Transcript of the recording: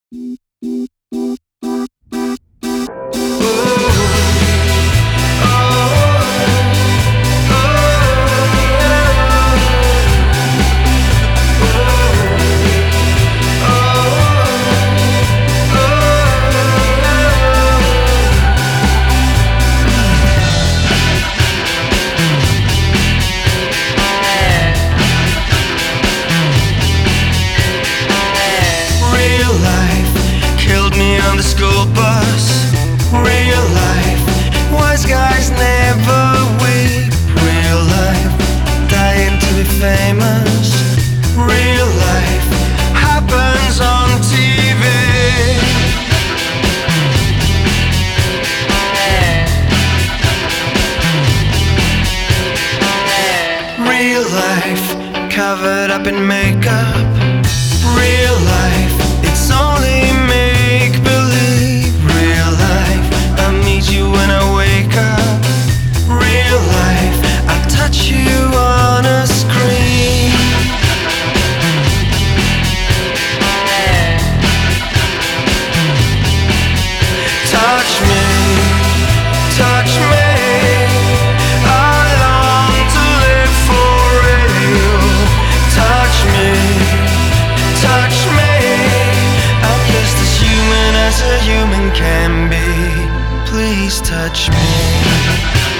On the school bus, real life, wise guys never weep. Real life, dying to be famous. Real life happens on TV. Real life, covered up in makeup. Real life, it's only make believe. Real life, I meet you when I wake up. Real life, I touch you on a screen. Touch me, touch me. I long to live for real. Touch me, touch me. I'm just as human as a human can be. Please touch me.